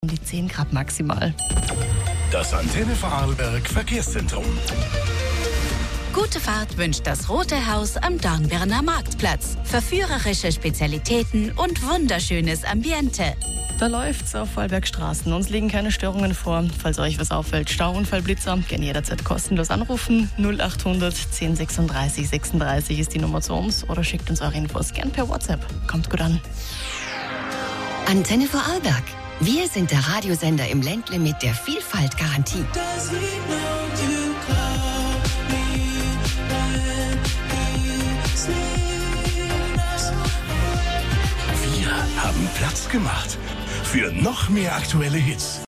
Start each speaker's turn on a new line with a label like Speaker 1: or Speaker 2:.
Speaker 1: Um die 10 Grad maximal.
Speaker 2: Das Antenne Vorarlberg Verkehrszentrum.
Speaker 3: Gute Fahrt wünscht das Rote Haus am Dornbirner Marktplatz. Verführerische Spezialitäten und wunderschönes Ambiente.
Speaker 1: Da läuft's auf Vorarlbergstraßen. Uns liegen keine Störungen vor. Falls euch was auffällt, Stauunfall, Blitzer, gerne jederzeit kostenlos anrufen. 0800 1036 36 ist die Nummer zu uns oder schickt uns eure Infos gern per WhatsApp. Kommt gut an.
Speaker 4: Antenne Vorarlberg. Wir sind der Radiosender im Ländle mit der Vielfalt-Garantie.
Speaker 2: Wir haben Platz gemacht für noch mehr aktuelle Hits.